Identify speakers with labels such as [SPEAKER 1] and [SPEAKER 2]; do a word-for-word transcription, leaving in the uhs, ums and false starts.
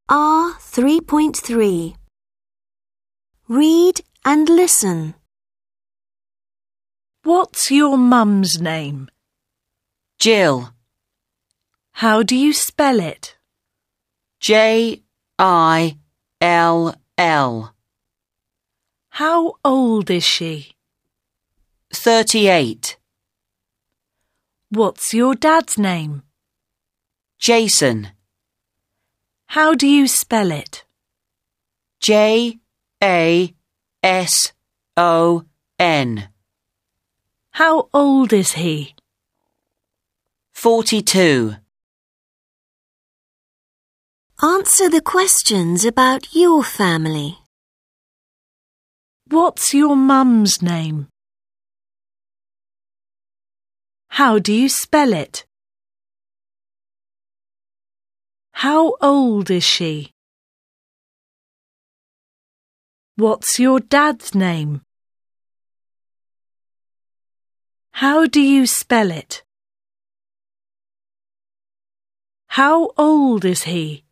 [SPEAKER 1] R three point three. Read and listen.
[SPEAKER 2] What's your mum's name?
[SPEAKER 3] Jill.
[SPEAKER 2] How do you spell it?
[SPEAKER 3] J I L L.
[SPEAKER 2] How old is she?
[SPEAKER 3] Thirty-eight.
[SPEAKER 2] What's your dad's name?
[SPEAKER 3] Jason.
[SPEAKER 2] How do you spell it?
[SPEAKER 3] J A S O N.
[SPEAKER 2] How old is he?
[SPEAKER 3] Forty-two.
[SPEAKER 1] Answer the questions about your family.
[SPEAKER 2] What's your mum's name? How do you spell it? How old is she? What's your dad's name? How do you spell it? How old is he?